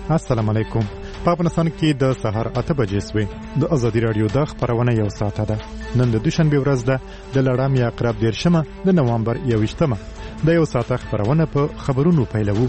السلام علیکم. په افغانستان کې د سهار 8 بجې سوې د ازادي رادیو د خبرونه یو ساعت ده. نن د دوشنبه ورځ ده د لړم یا عقرب 10 د نوامبر 21 د یو ساعت خبرونه په خبرونو پیلوو.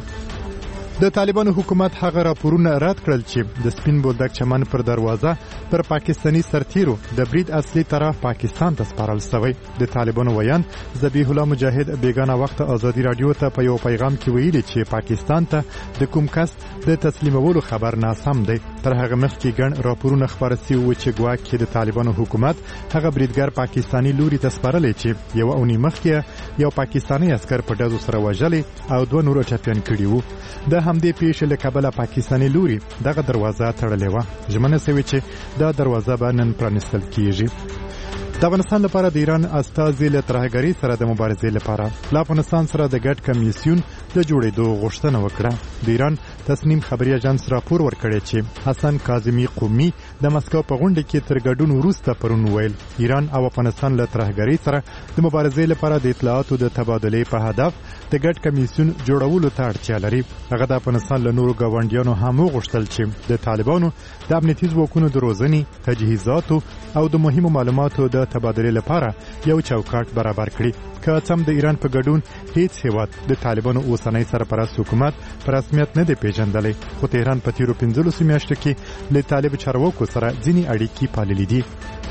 د طالبانو حکومت هغه راپورونه رد کړل چې د سپین بولدک چمن پر دروازه پر پاکستانی سرتیرو د برید اصلي طرف پاکستان ته سپارل شوی. د طالبانو ویان ذبیح الله مجاهد بیگانه وخت ازادي رادیو ته په یو پیغام کې ویلي چې پاکستان ته د کوم کس د تسلیمولو خبر ناسم دی. تر هغه مخکې ګڼ راپورونه خبر شوي و چې ګواکې د طالبانو حکومت هغه بریدګر پاکستانی لوري ته سپارلی چې یو اونۍ مخکې یو پاکستانی عسکر په ډزو سره وژلی او 2 نور ټپیان کړي وو. د همدې پیښې له کبله پاکستانی لوري دغه دروازه تړلې وه. ژمنه شوې چې دا دروازه به نن پرانیستل کیږي. د افغانستان لپاره د ایران استازي له ترهګرۍ سره د مبارزې لپاره له افغانستان سره د ګډ کمیسیون د جوړېدو غوښتنه وکړه. د ایران تصنیم خبري اژانس راپور ورکړی چې حسن کاظمي قومي د مسکو په غونډه کې تر ګډون وروسته پرون ویل ایران او افغانستان له ترهګرۍ سره د مبارزې لپاره د اطلاعاتو د تبادلې په هدف د ګډ کمیسیون جوړولو ته اړتیا لري. هغه د افغانستان له نورو ګاونډیانو هم وغوښتل چې د طالبانو د امنیتي ځواکونو د روزنې، تجهیزاتو او د مهمو معلوماتو د تبادلې لپاره یو چوکاټ برابر کړي. که څم د ایران په ګډون هیڅ هیواد د طالبانو اوسنۍ سرپرست حکومت په رسمیت نه دی پیژندلی، خو تهران په تیرو 15 میاشتو کې له طالب چارواکو سره ځینې اړیکې پاللې دي.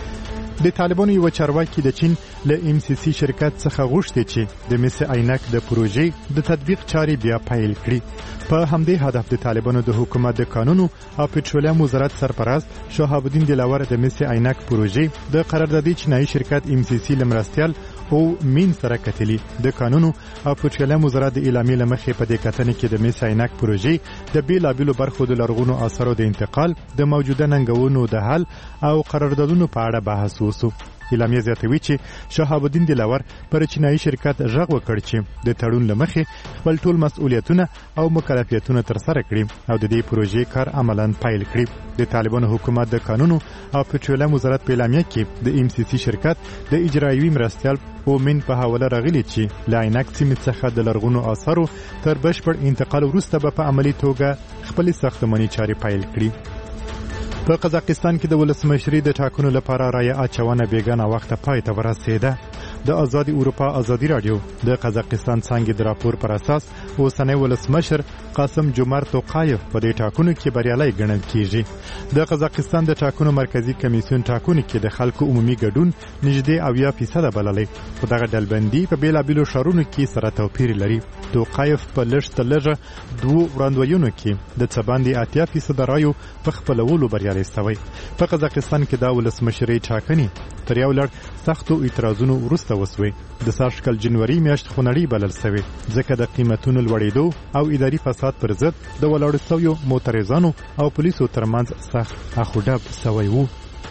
د طالبانو یو چارواکي د چین له MCC شرکت څخه غوښتي چې د مس عینک د پروژې د تطبیق چارې بیا پیل کړي. په همدې هدف د طالبانو د حکومت د قانونو او پټرولیم وزارت سرپرست شهاب الدین دلاور د مس عینک پروژې د قراردادي چینایي شرکت MCC لمرستیال او مین سره کتلی. د قانونو او پټرولیم وزارت د اعلامیې لمخې په دې کتنې کې د مس عینک پروژې د بیلابیلو برخو د لرغونو آثارو د انتقال، د موجوده ننګونو د حل او قراردادونو په اړه بحث وسو. اعلامیه زیاتوي چې شهاب الدین دلاور پر چینایي شرکت غږ وکړ چې د تړون لمخې خپل ټول مسؤلیتونه او مکلفیتونه ترسره کړي او د دې پروژې کار عملاً پیل کړي. د طالبانو حکومت د قانونو او پټرولیم وزارت په اعلامیه کې د MCC شرکت د اجرایوي مرستیال اومن په حواله راغلي چې له عینک سیمې څخه د لرغونو آثارو تر بشپړ انتقال وروسته به په عملي توګه خپلې ساختماني چارې پیل کړي. په قزاقستان کې د ولسمشرۍ د ټاکنو لپاره رایه اچونه بیګانه وخت پای ته ورسېده. د آزادي اروپا ازادي رادیو د قزاقستان څنګه د راپور پر اساس اوسنی ولسمشر قاسم جومارت توقایف په دې ټاکنو کې بریالي ګڼل کیږي. د قزاقستان د ټاکنو مرکزی کمیسیون ټاکنو کې د خلکو عمومي ګډون نږدې 80% بللی. خو دغه ډلبندي په بیلابیلو ښارونو کې سره توپیر لري. توقایف په لږه 2 وړاندوینو کې د څه باندې 80% رایو په خپلولو بریالي شوی. په قزاقستان کې د ولسمشرۍ ټاکنې تر یو لړ سختو اعتراضونو وروسته وسوي. د ساشکل جنوري میاشت خونړی بلل شوی ځکه د قیمتونو لوړېدو او اداري فساد پر ضد د ولاړو شویو معترضانو او پولیسو ترمنځ سخت اخوډب شوی وو.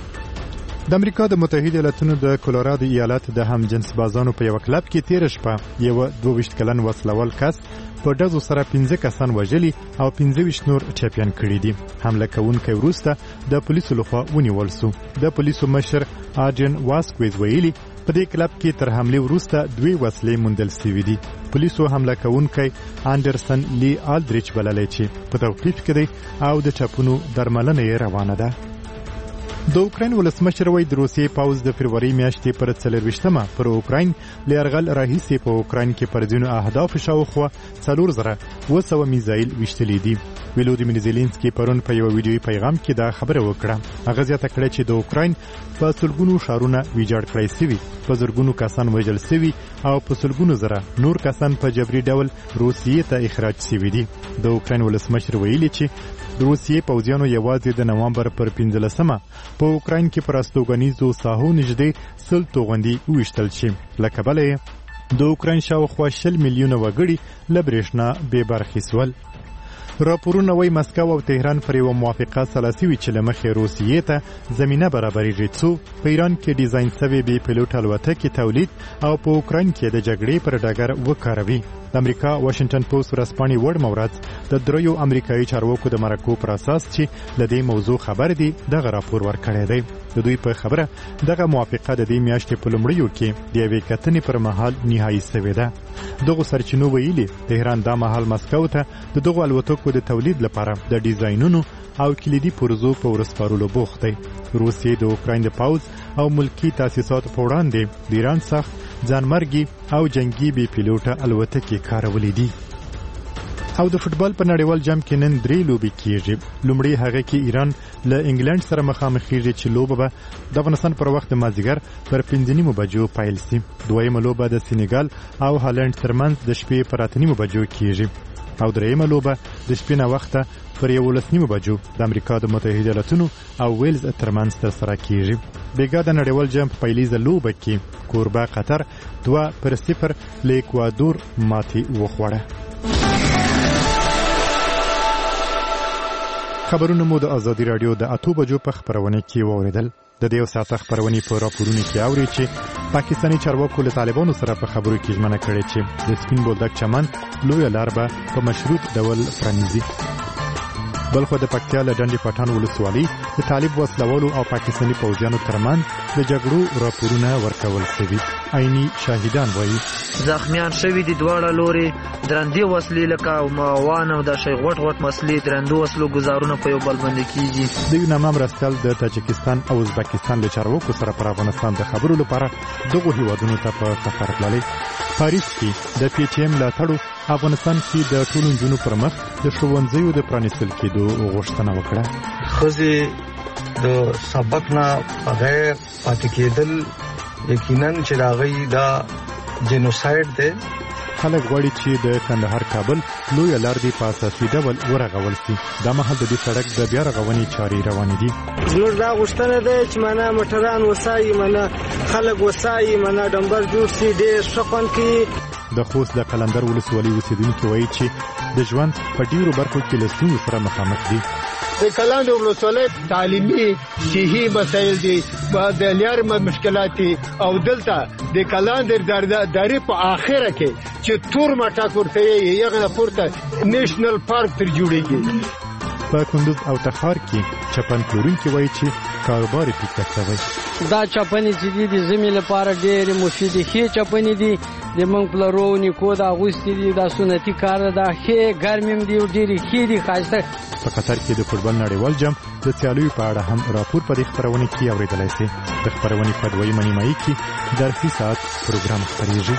د امریکا د متحده ایالاتونو د کولورادو ایالت د هم جنس بازانو په یو کلب کې تیر شپه یو 22 کلن وسلوال کس په ډزو سره 15 کسان وژلي او 15 نور ټپیان کړي دي. حمله کوونکی وروسته د پولیسو لخوا ونیول شو. د پولیسو مشر آډریان واسکویز ویلي په دې کلب کې تر حمله وروسته 2 وسلې موندل شوې دي. پولیسو حمله کوونکی اندرسن لی آلدریچ بللی چې په توقیف کې دی او د ټپونو درملنه یې روانه ده. د اوکراین ولسمشر وایي د روسیې پوځ د فروری میاشتې پر 24مه پر اوکراین له یرغل راهیسې په اوکراین کې پر ځینو اهدافو شاوخوا 4200 میزایل ویشتلي دي. ولودیمیر زيلنسکي پرون په یو ویډیوي پیغام کې دا خبره وکړه. هغه زیاته کړه چې د اوکراین په سلګونو ښارونه ویجاړ کړای شوي، په زرګونو کسان وژل شوي او په سلګونو زره نور کسان په جبري ډول روسیې ته اخراج شوي دي. د اوکراین ولسمشر ویلي چې د روسیې پوځیانو یوازې د نوامبر پر 15مه په اوکراین کې پر استوګنیزو ساحو نږدې 100 توغندي ویشتل شي. له کبله د اوکراین شاوخوا 20 میلیونه وګړي له برېښنا بې برخې شول. راپورونه وايي مسکو او تهران پر یو موافقه سلاسي چې له مخې روسیې ته زمینه برابرېږي څو په ایران کې ډیزاین شوی بې پیلوټ الوتکې تولید او په اوکراین کې د جګړې پر ډګر وکاروي. د امریکا واشنگټن پوسټ ورځپاڼې وړ مورد د دریو امریکایي چارواکو د مرکو پر اساس چې د دې موضوع خبر دي دغه راپور ورکړی دی. د دوی په خبره دغه موافقه د دې میاشتې په لومړیو کې د یوې کتنې پر مهال نهایي شوې ده. دغه سرچینو ویلي تهران دا مهال مسکو ته د دغه الوتکو د تولید لپاره د ډیزاینونو او کلیدي پروژو په ورسپارلو بوخت دی. روسیې د اوکراین د پوځ او ملکی تاسیساتو په وړاندې د ایران څخه ځانمرګي او جنگي بي پیلوټه الوتکې کارولې دي. او د فوتبال په نړیوال جام کې نن 3 لوبې کیږي. لومړی هغه کې ایران له انګلند سره مخامخ کیږي چې لوبه به د افغانستان پر وخت د مازیګر پر 5:30 بجو پیل شي. دویمه لوبه د سینیګال او هالند ترمنځ د شپې پر 8:30 بجو کیږي. او دریمه لوبه د شپې نه وخته پر 11:30 بجو د امریکا د متحده ایالاتونو او ویلز ترمنځ ترسره کیږي. بیګا د نړیوال جام په پیلیزه لوبه کې کوربه قطر 2-0 له اکوادور ماتې وخوړه. خبرونه مو د ازادي رادیو د 8 بجو په خبرونه کې واوریدل. د دې ساعت خبرونه په راپورونو کې اوري چې پاکستاني چارواکو له طالبانو سره په خبرو کې ژمنه کړې چې د سپین بولدک چمن لوی لار به په مشروط ډول پرانیزي. بلخو د پکتیا له ډنډې پټان ولسوالۍ د طالب وسلوالو او پاکستاني پوځیانو ترمنځ د جګړو راپورونه ورکول شوي. عیني شاهدان وایي زخمیان شوي دي دواړه لوري. درندې وسلې لکه موان او د شی غټ مسلې درندو وسلو گزارونه په یو بل باندې کیږي. د یونامام رسل د تاجکستان او ازبکستان له چارواکو سره پر افغانستان د خبرو لپاره دغه هیوادونو ته په سفر تللي. پاریس کې د پی ایچ ایم ملاتړو افغانستان کې د ټولو نجونو پر مخ د ښوونځیو د پرانیستل کېدو غوښتنه وکړه. ښځې د سبق نه بغیر پاتې کېدل یقینا چې د هغوی دا جنوساید دی. خلک غواړي چې د کندهار کابل لویه لار دې په اساسي ډول ورغول شي. دا مهال د دې سړک د بیا رغونې چارې روانې دي. زموږ دا غوښتنه ده چې معنا موټران وسایي، معنا خلک وسایي، معنا ډمبر جوړ شي، ډېر ښه خوند کوي. د خوست د قلندر ولسوالۍ اوسېدونکي وایي چې د ژوند په ډېرو برخو کې له ستونزو سره مخامخ دي. د قلندر ولسوالۍ تعلیمي صحي مسایل دي، د لارې مشکلات دي، او دلته د قلندر درې په اخره کې چې تور مټاک ورته یې یغه پورته نېشنل پارک تر جوړیږي. په کندوز او تخار کې چپن پلورونکي وایي چې کاروبار یې پیکه شوی. دا چپنې چې دي د ژمي لپاره ډېرې مفیدې ښې چپنې دي. د موږ پلرو نیکو د اغوستي دي، دا سنتي کار ده، ښې ګرمې هم دي او ډېرې ښې دي ښایسته. په قطر کې د فوټبال نړیوال جام د سیالیو په اړه هم راپور په دې خبرونه کې اورېدلی شي. د خبرونې په دویمه نیمایي کې درسي ساعت پروګرام خپرېږي.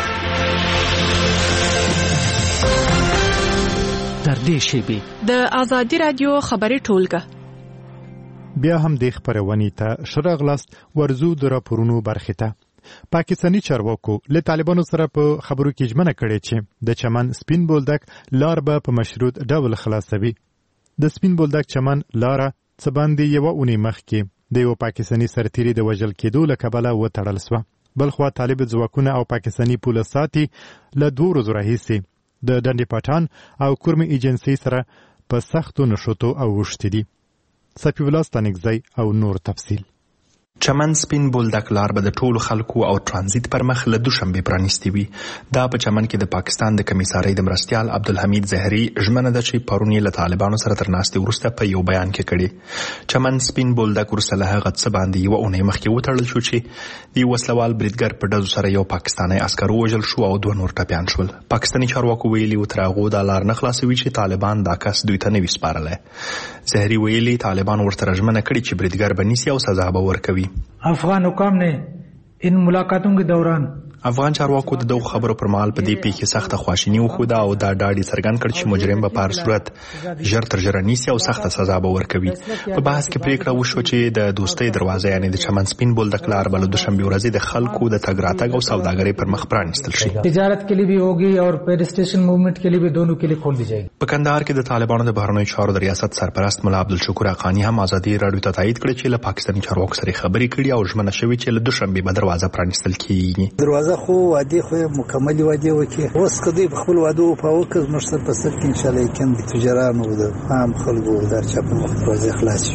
تر دې شیبې د ازادي رادیو خبري ټولګه بیا هم د خبرونې ته شراغلاست ورزو د راپورونو برخه ته. پاکستاني چارواکو له طالبانو سره په خبرو کې ژمنه کړې چې د چمن سپین بولدک لار به په مشروط ډول خلاصوي. د سپین بولدک چمن لار څه باندې یو اونۍ مخکې د یو پاکستاني سرتیري د وژل کېدو له کبله وتړل شوه. بلخوا طالب ځواکونه او پاکستاني پولیساتي له 2 ورځو راهیسې د ډنډې پټان او کورمې ایجنسۍ سره په سختو نښتو اوښتي دي. صفي الله ستانکزی او نور تفصیل. چمن سپین بولدک لار به د ټولو خلکو او ترانزیت پر مخ له دوشنبه پرانیستي وي. دا په چمن کې د پاکستان د کمیسارۍ د مرستیال عبدالحمید زهري ژمنه ده چې پرون یې له طالبانو سره تر ناستې وروسته په یو بیان کې کړې. چمن سپین بولدک وروسته له هغه څه باندې یوه اونۍ مخکې وتړل شو چې د یو وسلوال بریدګر په ډزو سره یو پاکستانی عسکر ووژل شو او 2 نور ټپیان شول. پاکستاني چارواکو ویلي و تر هغو دا لار نه خلاصوي چې طالبان دا کس دوی ته نه وي سپارلی. زهري ویلي طالبان ورته ژمنه کړې چې بریدګر به نیسي او سزا به ورکوي. افغان حکام نے ان ملاقاتوں کے دوران افغان چارواکو د دغو خبرو پر مهال په دې پیښې سخته خواشیني وښوده او دا ډاډ یې څرګند کړ چې مجرم به په هر صورت ژر تر ژره نیسي او سخته سزا به ورکوي. په بحث کې پریکړه وشوه چې د دوستۍ دروازه یعنې د چمن سپین بولدک لار به له دوشنبې ورځې د خلکو د تګ راتګ او سوداګرۍ پر مخ پرانیستل شي. تجارت کے لیے بھی ہوگی اور پیڈسٹریشن موومنٹ کے لیے بھی دونوں کے لیے کھول دی جائے گی. په کندهار کې د طالبانو د بهرنیو چارو د ریاست سرپرست ملا عبدالشکور حقانی هم ازادي راډیو ته تایید کړی چې له پاکستاني چارواکو سره خبرې کړي او ژمنه شوې چې له دوشنبې به دروازه پرانیستل کیږي. دروازه خو وادي خو مکمل وادي وکي اوس کدی په خپل وادو په وکز مشتر په سر کې ان شاء الله یقین تجارانو د عام خلکو د چاپ مخ دروازه خلاص شي.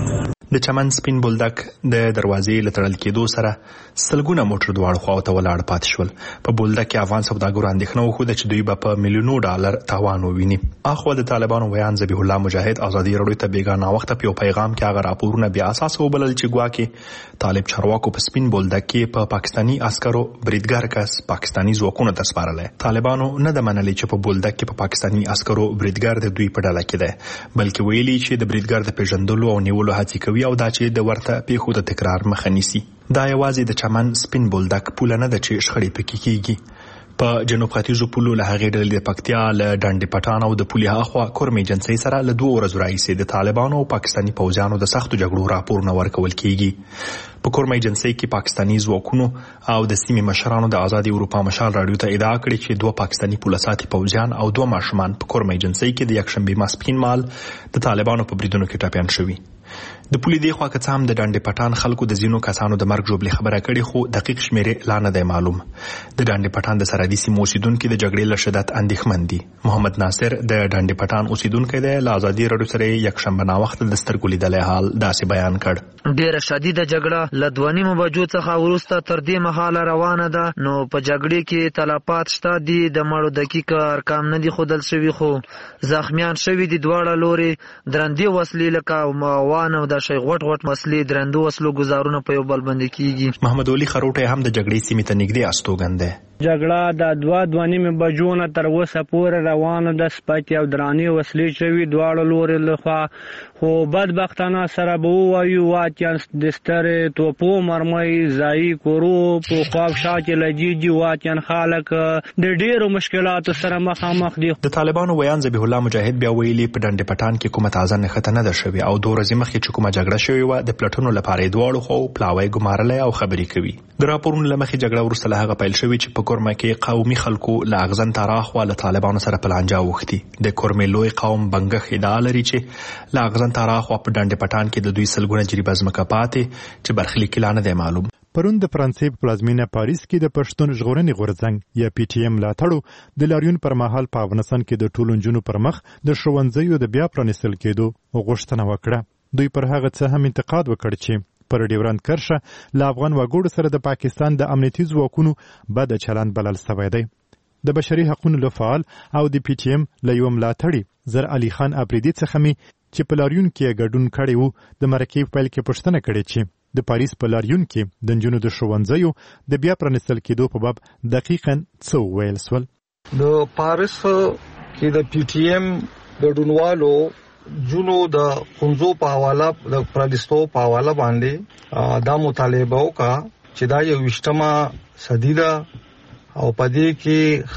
د چمن سپین بولدک د دروازې له تړل کېدو سره سلګونه موټر دواړو خواو ته ولاړ پاتې شول. په بولدک کې افغان سوداګرو اندېښنه وښوده چې دوی به په میلیونو ډالر تاوان وویني. اخوا د طالبانو ویان ذبیح الله مجاهد ازادي راډیو ته بیګا ناوخته په یو پیغام کې هغه راپورونه بیا اساسه وبلل چې ګواکې طالب چارواکو په سپین بولدک کې په پاکستاني عسکرو بریدګر کس پاکستاني ځواکونو ته سپارلی. طالبانو نه د منلي چې په بولدک کې په پاکستاني عسکرو بریدګر د دوی په ډله کې دی، بلکې ویلي چې د بریدګر د پیژندلو او نیولو هڅې کوي او دا چې د ورته پیښو د تکرار مخه نیسي. دا یوازې د چمن سپین بولدک پوله نه ده چې شخړې پکې کیږي. په جنوب ختیځو پولو له هغې ډلې د پکتیا له ډنډې پټان او د پولې هاخوا کورمې جنسۍ سره له 2 ورځو راهیسې د طالبانو او پاکستاني پوځیانو د سختو جګړو راپورونه ورکول کیږي. په کورمې جنسۍ کې پاکستاني ځواکونو او د سیمې مشرانو د آزادي اروپا مشال راډیو ته ادعا کړې چې 2 پاکستاني پولساتي پوځیان او 2 ماشومان په کورمې جنسۍ کې د یکشنبې ماسپښین مهال د طالبانو په بریدونو کې ټپیان شوي. د پولې دی خوا که څه هم د ډنډې پټان خلکو د ځینو کسانو د مرګ ژوبلې خبره کړې، خو دقیق شمیرې لا نه دی معلوم. د ډنډې پټان د سرحدي سیمو اوسیدونکي د جګړې له شدت اندېښمن دي. محمد ناصر د ډنډې پټان اوسیدونکی دی. له ازادي راډیو سره یکشنبه ناوخته د سترګو لیدلی حال داسې بیان کړ. ډېره شدیده جګړه له 2.5 بجو څخه وروسته تر دې مهاله روانه ده. نو په جګړې کې تلفات شته دي. د مړو دقیق ارقام نه دي ښودل شوي، خو زخمیان شوي دي. دواړه لورې درندې وسلې لکه موان او د غټ مسلې درندو وسلو ګزارونه په یو بل باندې کیږي. محمد علي خروټی هم د جګړې سیمې ته نږدې استوګن دی. جګړه د 2.5 بجو نه تر اوسه پورې روانه ده. سپکې او درانې وسلې شوي دواړو لورې لخوا، خو بدبختانه سره به ووایو واقعا د سترې توپو مرمۍ ځایي کورو په خواوشا کې لګېږي. واقعا خلک د ډېرو مشکلاتو سره مخامخ دي. د طالبانو ویان ذبیح الله مجاهد بیا ویلي په ډنډې پټان کې کومه تازه نښته نه ده شوې او 2 ورځې مخکې چې کومه جګړه شوې وه د پلټنو لپاره یې دواړو خواو پلاوی ګمارلی او خبرې کوي. د راپورونو له مخې جګړه وروسته له هغه پیل شوې چې په کورمه کې قومي خلکو له اغزن تر اخوا له طالبانو سره په لانجه اوښتي. د کورمې لوی قوم بنګښ ادعا لري چې له اغزن تر اخوا په ډنډې پټان کې د دوی سلګونه جریبه ځمکه پاتې چې برخلیک یې لا نه دی معلوم. پرون د فرانسې په پلازمینه پاریس کې د پښتون ژغورنې غورځنګ یا پی ټی ایم ملاتړو د لاریون پر مهال په افغانستان کې د ټولو نجونو پر مخ د ښوونځیو د بیا پرانیستل کېدو غوښتنه وکړه. دوی پر هغه څه هم انتقاد وکړ چې پر ډیورند کرښه له افغان وګړو سره د پاکستان د امنیتي ځواکونو بد چلند بلل سوی دی. د بشري حقوقو له فعال او د پی ټی ایم له یو ملاتړي زر علي خان افریدي څخه مې چې په لاریون کې ګډون کړی وو د مرکې په پیل کې پوښتنه کړې چې د پاریس په لاریون کې د نجونو د ښوونځیو د بیا پرانیستل کېدو په باب دقیقاً څه وویل سول. د پاریس کې د پی ټی ایم ګډونوالو جنو د خنزو په حواله د پرانیستو په حواله باندې دا مطالبه وکړه چې دا 21مه صدی ده او په دې کې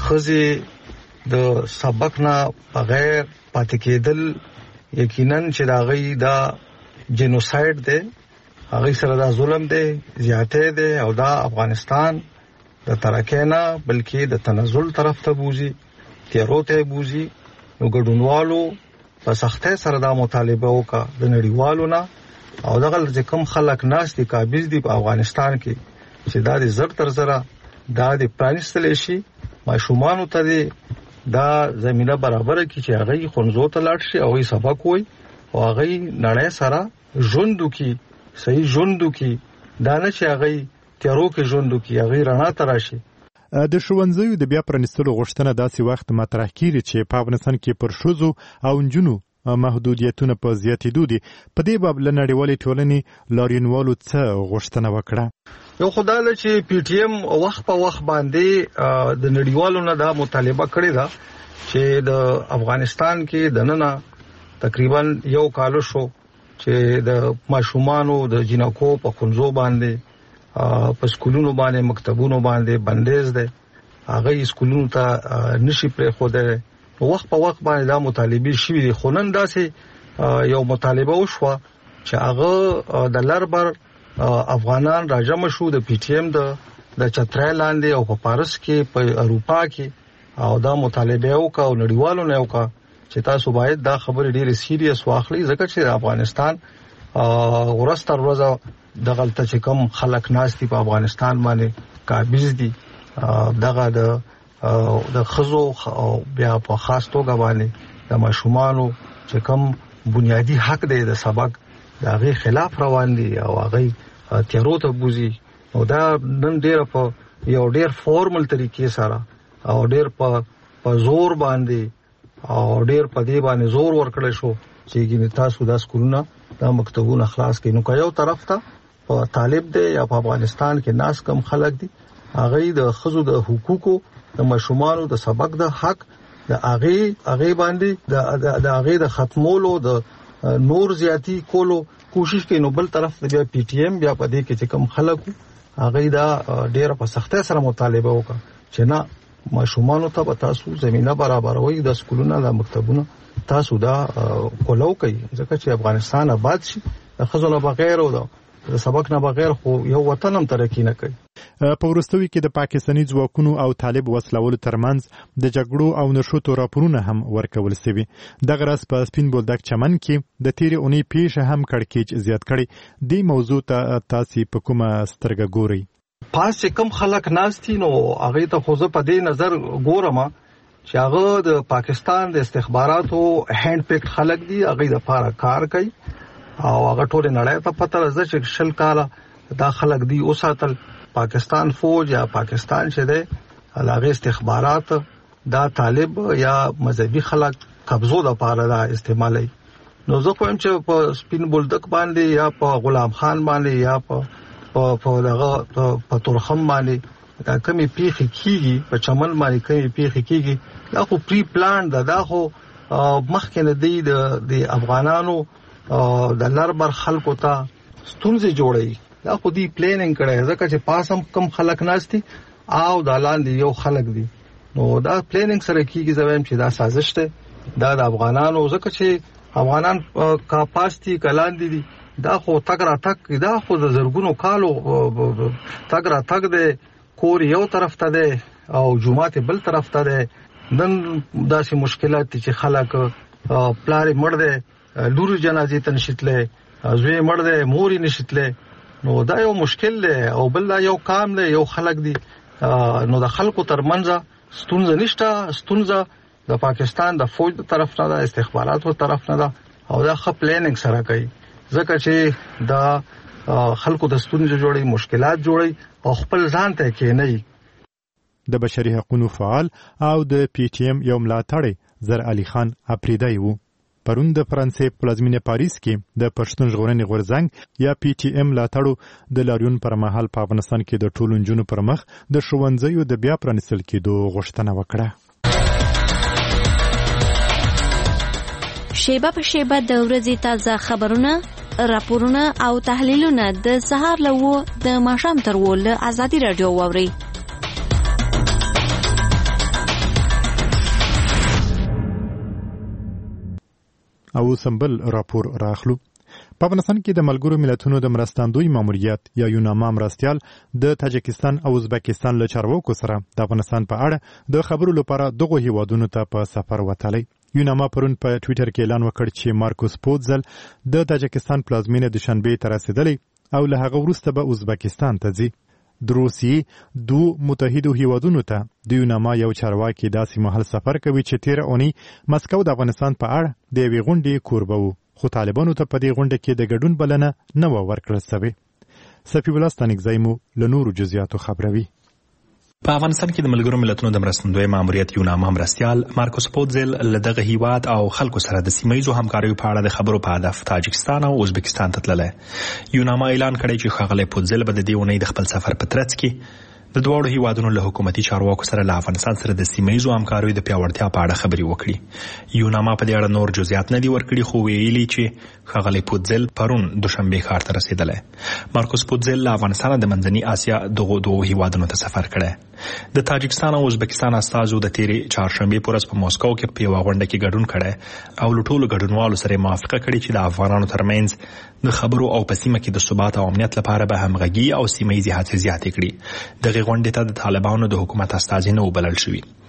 ښځې د سبق نه بغیر پاتې کېدل یقینا چې دا غي دا جنوساید دی، هغه سره دا ظلم دی، زیاته دی او دا افغانستان د ترکه نه بلکې د تنزل طرف ته بوزي، تیرو ته بوزي. نو ګډونوالو په سختۍ سره دا مطالبه وکړه د نړیوالو نه او دغه چې کوم خلک ناس دي قابض دي په افغانستان کې چې دا د زر تر زره دا د پرانیستل شي ماشومانو ته دا زمينه برابر کی چې هغه خنزو ته لاړ شي او هغه سبق وي او هغه نړۍ سره ژوندو کی صحیح ژوندو کی دا نه چې هغه تیرو کې ژوندو کی هغه رڼا تراشي. د ښوونځیو د بیا پرانیستلو غوښتنه داسې وخت مطرح کیږي چې په افغانستان کې پر ښځو او نجونو محدودیتونه په زیاتېدو دي. په دې باب له نړیوالې ټولنې لاریونوالو څه غوښتنه وکړه؟ یو خدای له چې پی ټی ایم وخت په وخت باندې د نړیوالو نه دا مطالبه کړې ده چې د افغانستان کې د ننه تقریبا یو کال شو چې د ماشومانو د جنکو په خنزو باندې په سکولونو باندې مکتبونو باندې بندیز ده، هغه سکولونو ته نشي پرې خو ده. وخت په وخت باندې دا مطالبه شوي دي. خو نن داسې یو مطالبه وشوه چې هغه د لربر افغانان راجم شو د پی ټی ایم د چترای لاندې او په پاریس کې په اروپا کې او دا مطالبه وکړه او نړیوالو نه وکړه چې تاسو باید دا خبره ډیره سیریس واخلئ ځکه چې افغانستان ورستر ورځ د غلطه چې کوم خلک ناشتي په افغانستان باندې قابض دي دغه د خزو او بیا په خاص توګه باندې د ماشومانو چې کوم بنیادی حق دی د سبق د هغه خلاف روان دي او هغه تیارو ته بوزي. او دا نن ډیر په یو ډیر فارمل طریقې سره او ډیر په زور باندې او ډیر په دې باندې زور ورکړل شو چې ګینه تاسو د سکولونو د مکتبونو خلاص کړئ. نو که یو طرف ته په طالب دی یا په افغانستان کې ناس کم خلک دي هغه د خزو د حقوقو د مشرومانو د سبق د حق د هغه باندې د هغه د ختمولو د نور زیاتی کولو کوشش کوي. نو بل طرف ته بیا پی ټی ایم بیا په دې کې چې کم خلک هغه دا ډیر په سختۍ سره مطالبه وکړه چې نه مشرومانو ته تاسو زمينه برابروي د سکولونو د مکتبونو تاسو دا کولو کوي ځکه چې افغانستان آباد شي د خزونه بغیر او د سبق نه بغیر خو یو وطن هم ترقی نه کوي. په وروستیو کې د پاکستاني ځواکونو او طالب وسلوالو ترمنځ د جګړو او نشوتو راپورونه هم ورکول شوي. دغه راز په سپین بولدک چمن کې د تیرې اونۍ پیښه هم کړکېچ زیات کړي. دې موضوع ته تاسو په کومه سترګه ګورئ؟ پاس چې کم خلک ناشتي نو هغه ته خو په دې نظر ګورم چې هغه د پاکستان د استخباراتو هاند پیک خلک دي هغه د لپاره کار کوي او هغه ټول نړۍ ته پته راځي چې شل کاله دا خلک دي اوساتل پاکستان فوج یا پاکستان چې ده هغه استخبارات دا طالب یا مذهبي خلک قبضو د لپاره دا استعمالي. نو زه کوم چې په سپین بولدک باندې یا په غلام خان باندې یا په دغه په تورخم باندې دا کمی پیخي کیږي په چمن باندې کمی پیخي کیږي دا خو پری پلان دا خو مخکې دی د افغانانو د لربر خلکو ته ستونزې جوړي. دا خو دی پلانینګ کړي ځکه چې پاسم کم خلک ناشتي او د لاندې یو خلک دي. نو دا پلانینګ سره کیږي زویم چې دا سازش ده دا د افغانانو ځکه چې افغانان کاپاستی کلاندې دي دا خو تک را تک دا خو د زرګونو کالو تک را تک ده کور یو طرف ته ده او جمعه بل طرف ته ده. نن داسې مشکلات چې خلک پلار مړ ده لور جنازې ته نشیتله زوی مړ ده موري نشیتله. نو دا یو مشکل ده او بل یو کام ده یو خلک دي. نو د خلکو ترمنځ ستونزه نشته. ستونزه د پاکستان د فوج طرف نه ده استخباراتو طرف نه ده او دا خپ پلانینګ سره کوي ځکه چې دا خلکو د ستونزې جوړي مشکلات جوړي او خپل ځان ته کې نه. د بشري حقوقو فعال او د پی ټی ایم یو ملاتړی زر علي خان اپریدای وو. پرون د فرانسې پلازمینه پاریس کې د پښتون ژغورنې غورځنګ یا پی ټی ایم ملاتړو د لاریون پر مهال په افغانستان کې د ټولو نجونو پر مخ د ښوونځیو د بیا پرانیستل کېدو غوښتنه وکړه. شیبه په شیبه د ورځې تازه خبرونه، راپورونه او تحلیلونه د سهار له 9 د ماښام تر 10 له آزادي رادیو واورئ. او سمبل راپور راخلو. په افغانستان کې د ملګرو ملتونو د مرستندوی ماموریت یا یوناما مرستیال د تاجکستان او ازبکستان له چارواکو سره د افغانستان په اړه د خبرو لپاره دغه هیوادونو ته په سفر وتلی. یوناما پرون په ټویټر کې اعلان وکړ چې مارکوس پوتزل د تاجکستان پلازمینه دوشنبه ته رسیدلی او له هغه وروسته به ازبکستان ته ځي. د روسیې دوه متحدو هیوادونو ته د یوناما یو چارواکي داسې مهال سفر کوي چې تیر اونۍ مسکو د افغانستان په اړه د یوې غونډې کوربه وو، خو طالبانو ته په دې غونډه کې د ګډون بلنه نه و ورکړل شوې. صفي الله ستانکزی مو له نورو جزئیاتو خبروي. په افغانستان کې د ملګرو ملتونو د مرستندوی ماموریت یوناما مرستیال مارکوس پوتزل له دغه هیواد او خلکو سره د سیمه‌ییزو همکاریو په اړه د خبرو په هدف تاجکستان او ازبکستان ته تللی. یوناما اعلان کړی چې ښاغلی پوتزل به د دې اونۍ د خپل سفر په ترڅ کې د دواړو هیوادونو له حکومتي چارواکو سره له افغانستان سره د سیمه‌ییزو همکاریو د پیاوړتیا په اړه خبرې وکړي. یوناما په دې اړه نور جزئیات نه دي ورکړي، خو ویلي چې ښاغلی پوتزل پرون دوشنبه ښار ته رسیدلی. مارکوس پوتزل له افغانستان د منځني اسیا دغو دوو هیوادونو ته سفر کړی. د تاجکستان او ازبکستان استازو د تیرې چهارشنبه په ورځ په موسکو کې په یوه غونډه کې ګډون کړی او له ټولو ګډونوالو سره موافقه کړې چې د افغانانو ترمنځ د خبرو او په سیمه کې د ثبات او امنیت لپاره به همغږي او سیمه‌ییزې هڅې زیاتې کړي. دغې غونډې ته د طالبانو د حکومت استازي نه وبلل شوي.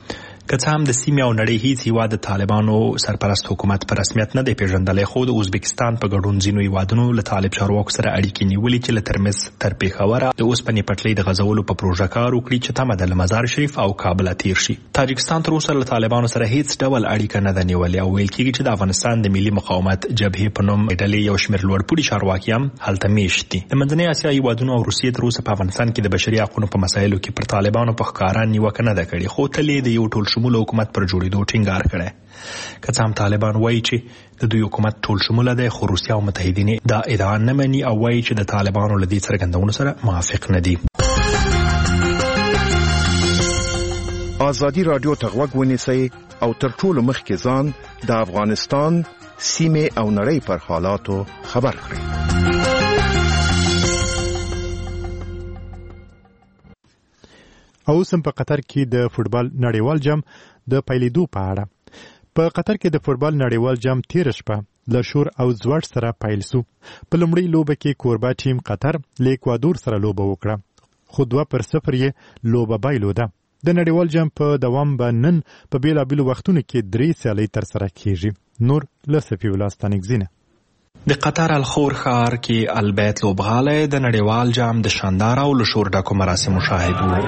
که څه هم د سیمې او نړۍ هیڅ هیواد د طالبانو سرپرست حکومت په رسمیت نه دی پیژندلی، خو د ازبکستان په ګډون ځینو هیوادونو له طالب چارواکو سره اړیکې نیولې چې له ترمز تر پېښوره د اوسپنې پټلۍ د غځولو په پروژه کار وکړي چې تمه ده له مزار شریف او کابل تیر شي. تاجکستان تر اوسه له طالبانو سره هیڅ ډول اړیکه نه ده نیولې او ویل کېږي چې د افغانستان د ملي مقاومت جبهې په نوم ډلې یو شمېر لوړپوړي چارواکي هم هلته میشت دي. د منځنۍ اسیا هیوادونو او روسیې تر اوسه په افغانستان کې د بشري حقونو په مسایلو کې پر طالبانو په ښکاره نیوکه نه ده کړې، خو تل یې د یو ټول شموله حکومت پر جوړېدو ټینګار کړی. که څه هم طالبان وایي چې د دوی حکومت ټول شموله دی، خو روسیه او متحدین دا ادعا نه مني او وایي چې د طالبانو له دې څرګندونو سره موافق نه دي. ازادي راډیو ته غوږ ونیسئ او تر ټولو مخکې ځان د افغانستان سیمې او نړۍ پر حالاتو خبر کړئ. او سم په قطر کې د فوټبال نړیوال جام د پیلېدو په اړه. په قطر کې د فوټبال نړیوال جام تیر شپه له شور او ځوړ سره پیل سو. په لومړۍ لوبه کې کوربه ټیم قطر له اکوادور سره لوبه وکړه، خو 2-0 یې لوبه بایلوده. د نړیوال جام په دوام به نن په بیلابیلو وختونو کې 3 سیالۍ ترسره کیږي. نور له صفي الله ستانکزینه. د قطر الخور ښار کې البیت لوبغالی د نړیوال جام د شاندار او له شور ډکو مراسمو شاهد و.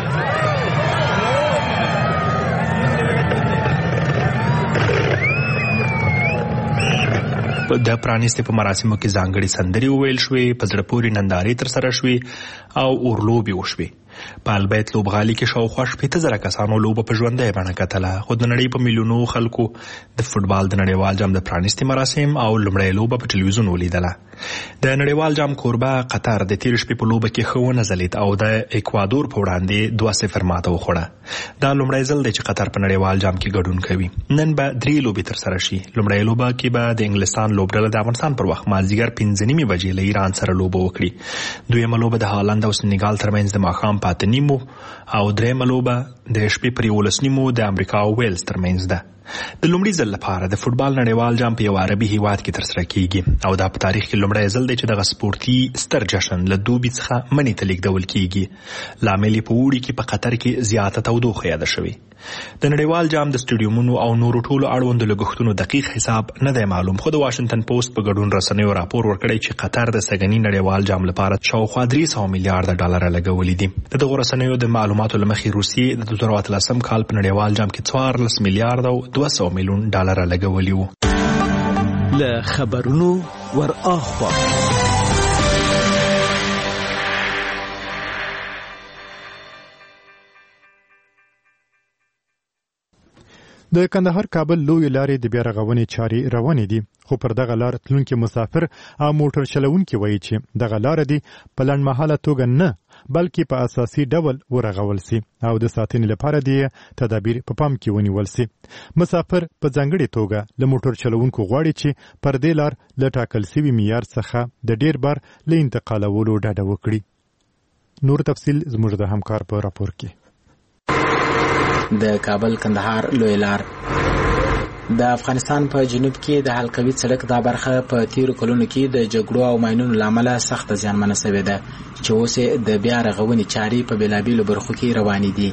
د پرانیستې په مراسمو کې ځانګړي سندرې وویل شوې، په زړه پورې نندارې ترسره شوې او اورلوبې وشوې. په البیت لوبغالي کې شاوخوا 15,000 کسانو لوبه په ژوندۍ بڼه کتله، خو د نړۍ په میلیونو خلکو د فوټبال د نړیوال جام د پرانیستې مراسم او لومړۍ لوبه په ټلویزیون ولیدله. د نړیوال جام کوربه قطر د تیر شپې په لوبه کې ښه ونه ځلید او د اکوادور په وړاندې 2-0 ماته وخوړه. دا لومړی ځل دی چې قطر په نړیوال جام کې ګډون کوي. نن به 3 لوبې ترسره شي. لومړۍ لوبه کې به د انګلستان لوبډله د افغانستان پر وخت مازدیګر 5:30 بجې له ایران سره لوبه وکړي. دویمه لوبه د هالند او سنیګال ترمنځ د ماښام په 8:30 او درېیمه لوبه د شپې پر 11:30 د امریکا او ویلز ترمنځ ده. د لومړي ځل لپاره د فوټبال نړیوال جام په یو عربي هیواد کې ترسره کیږي او دا په تاریخ کې لومړی ځل دی چې دغه سپورتي ستر جشن له دوبي څخه منې ته لیږدول کیږي. لامل یې په اوړي کې په قطر کې زیاته تودوخه یاده شوې. د نړیوال جام د سټیډیومونو او نورو ټولو اړوندو لګښتونو دقیق حساب نه دی معلوم، خو د واشنگټن پوسټ په ګډون رسنیو راپور ورکړی چې قطر د سږني نړیوال جام لپاره شاوخوا 300 میلیارډ ډالر لګولي دي. د دغو رسنیو د معلوماتو له مخې روسیې د 2013 کال په نړیوال جام کې 14 میلیارډ او 200 میلیون ډالر لګولي وو. له خبرونو ور اخوا د کندهار کابل لوی لارې د بیا رغونې چارې روانې دي، خو پر دغه لار تلونکي مسافر او موټر چلونکي وایي چې دغه لار دي په لنډمهاله توګه نه بلکې په اساسي ډول ورغول سي او د ساتنې لپاره دي تدابیر په پام کې ونیول سي. مسافر په ځانګړې توګه له موټر چلونکو غواړي چې پر دې لار له ټاکل سوي معیار څخه د ډیر بار له انتقالولو ډډه وکړي. نور تفصیل زموږ د همکار په راپور کې. د کابل کندهار لوی لار د افغانستان په جنوب کې د حلقوي سړک دا برخه په تیرو کلونو کې د جګړو او ماینونو لامل سخت زیانمنه شوې ده چې اوس د بیا رغونې چارې په بیلابیلو برخو کې روانې دي.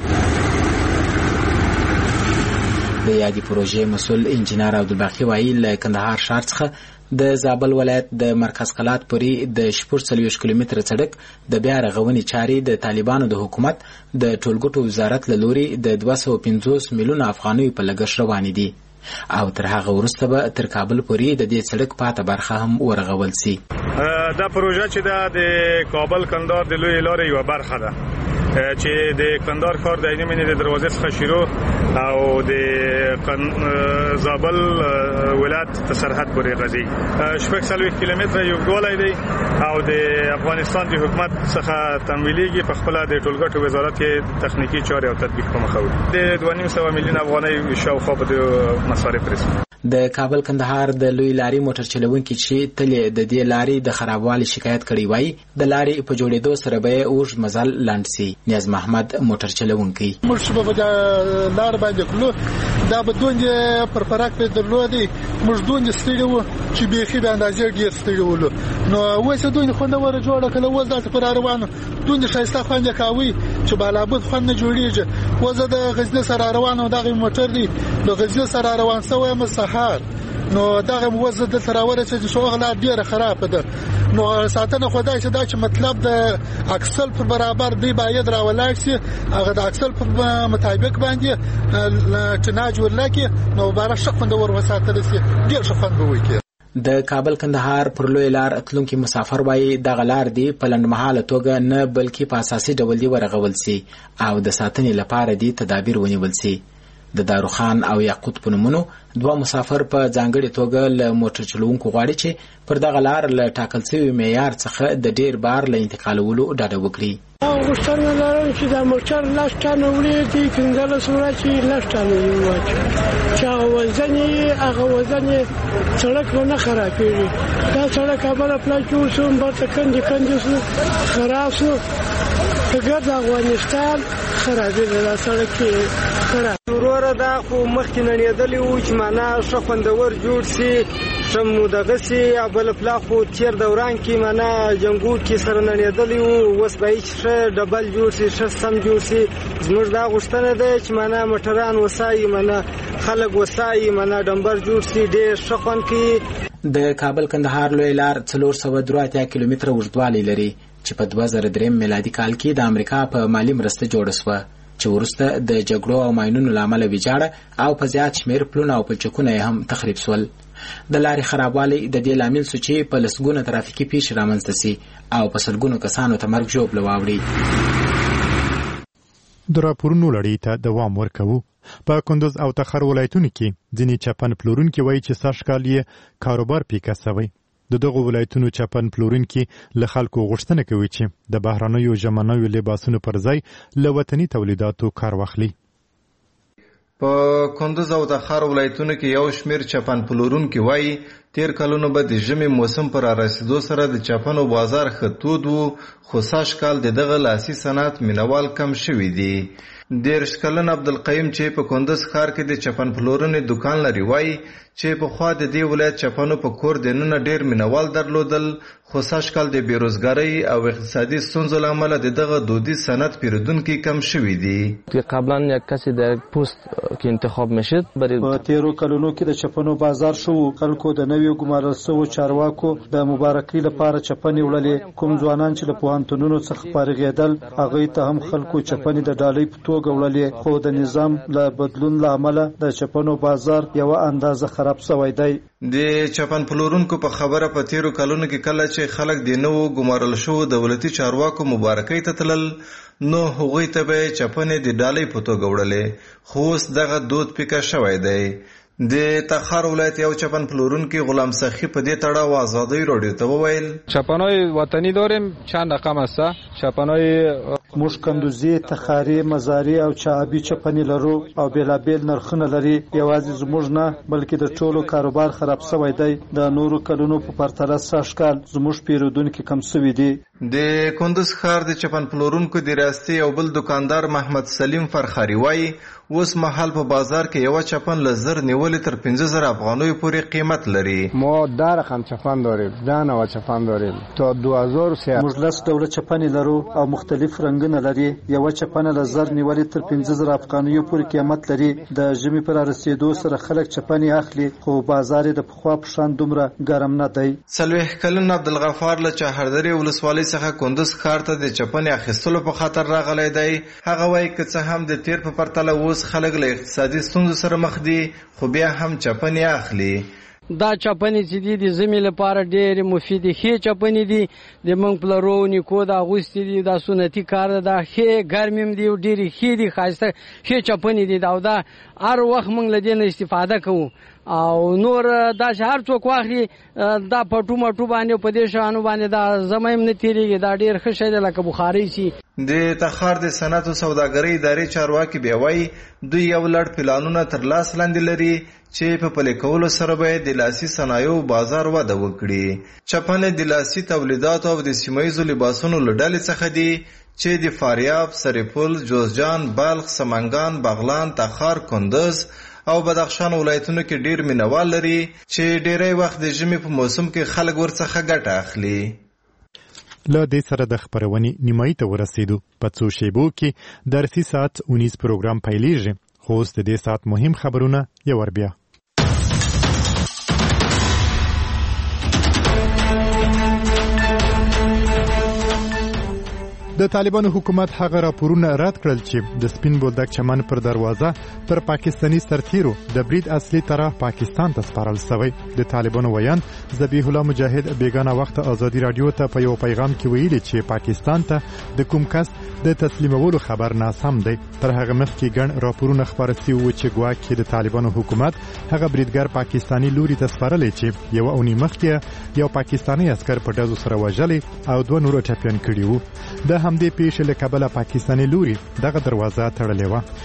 د یادې پروژې مسؤل انجینر عبدالباقي وایي له کندهار ښار څخه د زابل ولایت د مرکز قلات پورې د 40 کیلومتره سړک د بیا رغونې چارې د طالبانو د حکومت د ټولګټو وزارت له لوري د 250 میلیونه افغانیو په لګښت روانې دي او تر هغه وروسته به تر کابل پورې د دې سړک پاته برخه هم ورغول سي. دا پروژه چې د کابل کندهار د لوی لارې یو برخه ده چې د کندهار ښار د اینې منې د دروازې څخه شروع او د زابل ولایت تر سرحد پورې غځي 40 کیلومتره یو ګولای دی او د افغانستان د حکومت څخه تمویلېږي په خپل د ټولګټو وزارت کې تخنیکی چارې او تطبیق په مخ وړي. د 2.5 میلیون افغانۍ شاوخوا په د مصارف رسي. د کابل کندهار د لوی لاري موټر چلونکي چې تل د دې لاري د خرابوالي شکایت کړي وای د لاري په جوړېدو سره به اوږد مزل لاند سي. نیاز محمد موټر چلونکي موږ په لار باندې کلو دا بدون پر فرق په درلودي موږ دون ستړي وو چې بيخي د اندازې ډیر ستړي ولو نو وایي دون خو نه ور جوړه کله ول د پر روانو دون شایسته خوانده کاوي چې بالابود خوند نه جوړیږي. وزه د غزنی سره روان او دغه موټر دی د غزنی سره روان سوی م سهار نو دغه وزه د تراوره چې شوغله ډیره خراب ده. نو ساتنه خدای چې دا چې مطلب د اکسل پر برابر دی باید راولای شي هغه د اکسل په مطابق باندې تناج ولکه نو بار شخوند ور وساتل شي ډیر شخوند به وکړي. د کابل کندهار پر لوی لار اتلونکو مسافر وایي د غلار دی په لنډمحاله توګه نه بلکې په اساسي ډول دی ورغول سي او د ساتنې لپاره دی تدابیر ونیول سي. د داروخان او یاقوت په نومونو دوه مسافر په ځانګړي توګه له موټر چلوونکو غواړي چې پر دغه لار له ټاکل شوي معیار څخه د ډیر بار له انتقالولو ډډه وکړي. غوښتنه لرم چې د موټر لس ټنه وړي دي کنګله سوره چې لس ټنه واچي چې هغه وزن سړک نه خرابېږي. دا سړک کابل پلا جوړ شو برته کندې شو خراب شو ګرد افغانستان خرابېږي دا سړک خراب. وروره دا خو مخکې نړېدلی و چې معنا ښه خوندور جوړ سي ښه مو دغه سي بل پلا خو تېر دوران کې معنا جنګو کې سره نړېدلی و اوس به هېڅ ښه ډبل جوړ سي ښه سم جوړ سي. زموږ دا غوښتنه ده چې معنا موټران وسایي معنا خلک وسایي معنا ډمبر جوړ سي ډېر ښه خوند کوي. د کابل کندهار لوی لار 483 کیلومتره اوږدوالی لري چې په 2003 میلادي کال کې د امریکا په مالی مرسته جوړه شوه چې وروسته د جګړو او ماینونو له امله ویجاړه او په زیات شمېر پلونه او پلچکونه یې هم تخریب شول. د لارې خرابوالی د دې لامل شو چې په لسګونه ترافیکي پیښې رامنځته سي او په سلګونو کسانو ته مرګ ژوبله واوړي. د راپورونو لړۍ ته دوام ورکوو. په کندوز او تخار ولایتونو کې ځینې چپن پلورونکي وایي چې سږ کال یې کاروبار پیکه سوی. د دغه ولایتونو چپن پلورونکي له خلکو غوښتنه کوي چې د بهرنیو ژمنیو لباسونو پر ځای له وطني تولیداتو کار واخلي. په کندوز او تخار ولایتونو کې یو شمیر چپن پلورونکي وایي تیر کلونو به د ژمي موسم پر رسیدو سره د چپنو بازار ختود وو خو سږ کال دغه لاسي صنعت مینوال کم شوي دي. 13 کلن عبدالقیم چې په کندوز ښار کې د چپن پلورنې دکان لري وایي چې په خوا د دې ولایت چپنو په کور دننه ډیر مینوال درلودل خو سږ کال د بیروزګارۍ او اقتصادي ستونزو له امله دغه دودیز صنعت پیرودونکي کم شوي دي. قبلا یک کسی در پست که انتخاب میشد په تیرو کلونو کې د چپنو بازار شو خلکو د نویو ګمارل شوو چارواکو د مبارکۍ لپاره چپنې وړلې. کوم ځوانان چې له پوهنتونونو څخه فارغېدل هغوی ته هم خلکو چپنې د ډالۍ په توګه وړلې خو د نظام له بدلون له امله د چپنو بازار یوه اندازه خراب شوی دی. د چپن پلورونکو په خبره په تیرو کلونو کې کله چې خلک د نوو ګمارل شوو دولتي چارواکو مبارکۍ ته تلل نو هغوی ته به چپنې د ډالۍ په توګه وړلې خو اوس دغه دود پیکه شوی دی. د تخار ولایت یو چپن پلورونکی غلام سخی په دې تړاو آزادۍ رادیو ته وویل چپنای وطنی داریم چند رقم است. چپنای موږ کندوزي تخاري مزاري او چابي چپنې لرو او بیلابیل نرخونه لري. یوازې زموږ نه بلکې د ټولو کاروبار خراب شوی دی. د نورو کلونو په پرتله سږ کال زموږ پیرودونکي کم شوي دي. د کندوز ښار د چپن پلورونکو د ریاستي یو بل دکاندار محمد سلیم فرخاری وایي اوس مهال په بازار کې یو چپن له زر نیولې تر 15000 افغانیو پورې قیمت لري. ما در رقم چپن داریم 10 چپن داریم تا 2003. موږ لس ډوله چپنې لرو او مختلف رنګونه لري. یو چپن له زر نیولې تر 15000 افغانیو پورې قیمت لري. د ژمي پر رسیدو سره خلک چپنې اخلي خو بازار د پخوا په شان دومره ګرم نه دی. صالح کلن عبدالغفار له چهردری ولسوالۍ څخه کندوز ښار ته د چپنې اخیستلو په خاطر راغلی دی. هغه وایي که څه هم د تیر په پرتله اوس خلک له اقتصادي ستونزو سره مخ دي خو بیا هم چپنې اخلي. دا چپنې چې دي د ژمي لپاره ډېرې مفیدې ښې چپنې دي. د موږ پلرو نیکو د اغوستې دي دا سنتي کار ده. ښې ګرمې هم دي او ډېرې ښې دي ښایسته ښې چپنې دي او دا هر وخت موږ له دې نه استفاده کوو او نور دا چې هر څوک واخلي دا پټو مټو باندې په دې شانو باندې دا زما هم نه تېرېږي. دا ډېر ښه شی دی لکه بخارۍ شي. د تخار د صنعت او سوداګرۍ ادارې چارواکي بیا وایي دوی یو لړ پلانونه تر لاس لاندې لري چې په پلي کولو سره به د لاسي صنایعو بازار وده وکړي. چپنې د لاسي تولیداتو او د سیمهییزو لباسونو له ډلې څخه دي چې د فاریاب، سرپل، جوزجان، بلخ، سمنګان، بغلان، تخار، کندوز او بدخشان ولایتونو کې ډیر مینوال لري چې ډیری وخت د ژمي په موسم کې خلک ورڅخه ګټه اخلي. له دې سره د خبرونې نیمایي ته ورسېدو. په څو شیبو کې درسي ساعت 19 پروګرام پیلیږي. خو اوس د دې ساعت مهم خبرونه یو ور بیا. د طالبانو حکومت هغه راپورونه رد کړل چې د سپین بولدک چمن پر دروازه پر پاکستانی سرتیرو د برید اصلي طرف پاکستان ته سپارل شوی. د طالبانو ویان ذبیح الله مجاهد بیگانه وخت ازادي رادیو ته په یو پیغام کې ویلي چې پاکستان ته د کوم کس د تسلیمولو خبر ناسم دی. تر هغه مخکې ګڼ راپورونه خپاره شوي وو چې ګواکې د طالبانو حکومت هغه بریدګر پاکستانی لوري ته سپارلی چې یوه اونۍ مخکې یو پاکستانی عسکر په ډزو سره وژلی او 2 نور ټپیان کړي وو. د همدې پیښې له کبله پاکستانی لوري دغه دروازه تړلې وه.